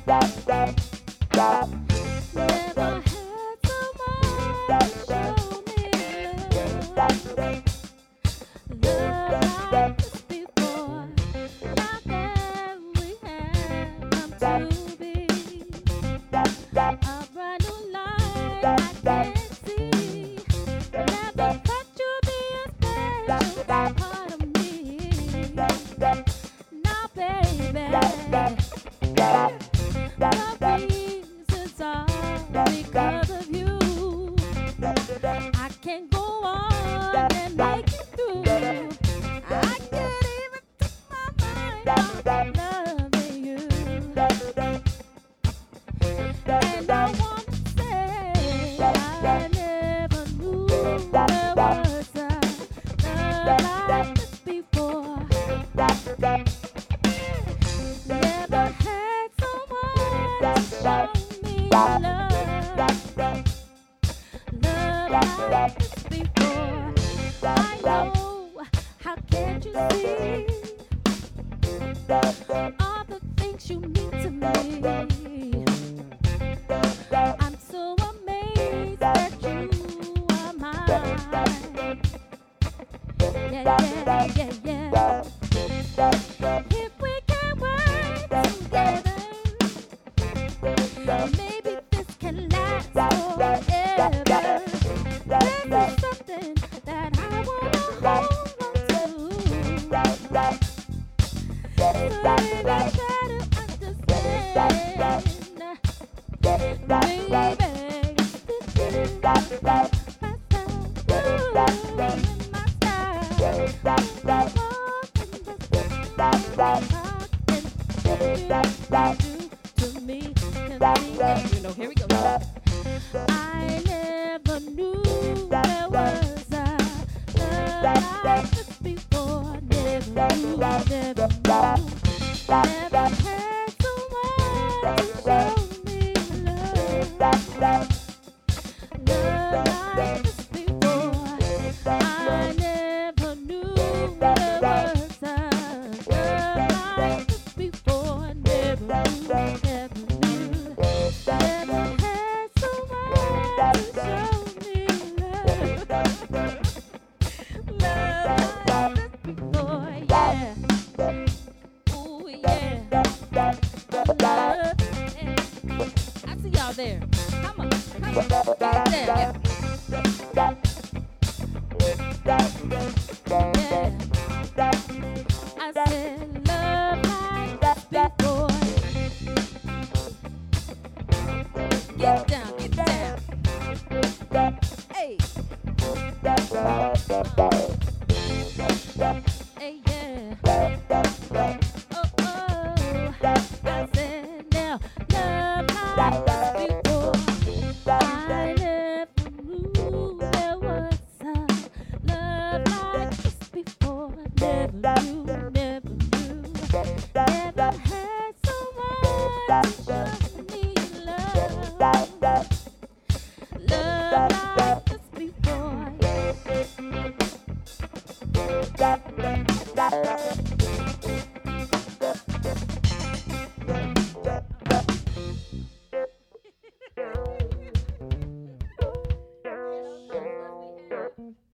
Never had someone to show me love like this before. How can we have come to be a brand new life I can't see? Never thought you'd be a special part of me. Now, baby, the reasons are because of you. I can't go on and make it through. I can't even put my mind on loving you. And I wanna say I never knew there was a love like this before. Never had someone to show me love like this before. I know, how can't you see all the things you mean to me? I'm so amazed that you are mine. Yeah, yeah, yeah, yeah. If we can work together, maybe this can last forever. This is something that I wanna hold on to. So baby, try to understand, baby. This is my style, to me, you know, here we go. I never knew there was a love like this before. Never knew, never knew. Never had someone to show me love like this before. I never knew there was a love like this before. Never knew, never knew. Never had someone to show me love like this before. Yeah. Ooh, yeah. Love. I see y'all there. Come on, come on. Get there. Yeah. I said love like this before. Get down, get down. Hey. Hey, yeah. Oh, oh. I said now, love like this before. I never knew there was a love like this before. Never knew, never knew. Never had someone to